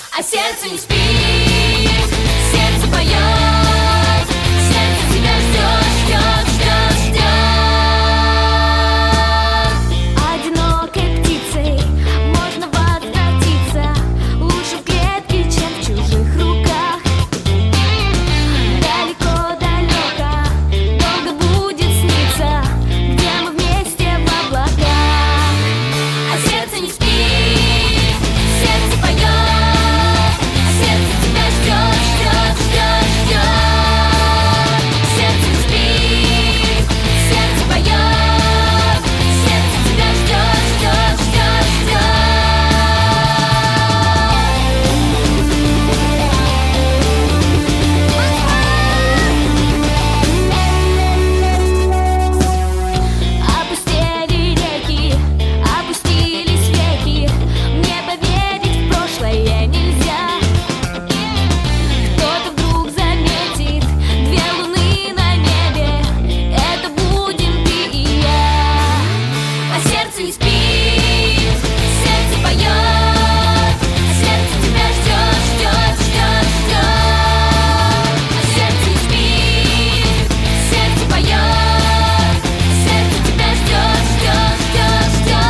А сердце не спит, сердце поет, сердце тебя ждет, ждет, ждет, ждет. Одинокой птицей можно возвратиться, лучше в клетке, чем в чужих руках. Далеко-далеко, долго будет сниться, где мы вместе в облаках. А сердце не спит, сердце поет, сердце тебя ждет, ждет, ждет, ждет. Сердце не спит, сердце поет, сердце тебя ждет, ждет, ждет, Опустели реки, опустились веки, мне поверить в прошлое нельзя. Кто-то вдруг заметит две луны на небе, это будем ты и я. А сердце не спит, сердце поет, сердце тебя ждет, ждет, ждет, ждет. А сердце не спит, сердце поет, сердце тебя ждет, ждет, ждет, ждет.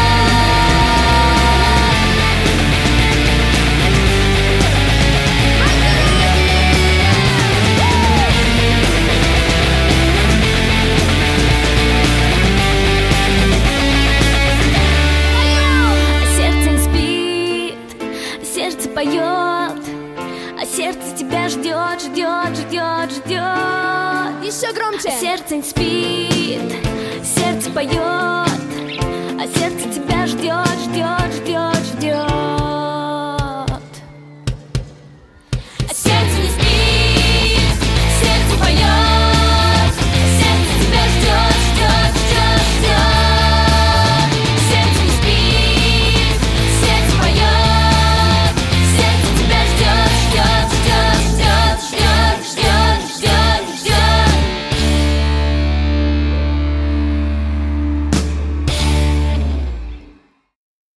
Сердце не спит, сердце поет, а сердце тебя ждет, ждет, ждет, ждет. Еще громче. Сердце не спит, сердце поет, а сердце тебя ждет, ждет, ждет.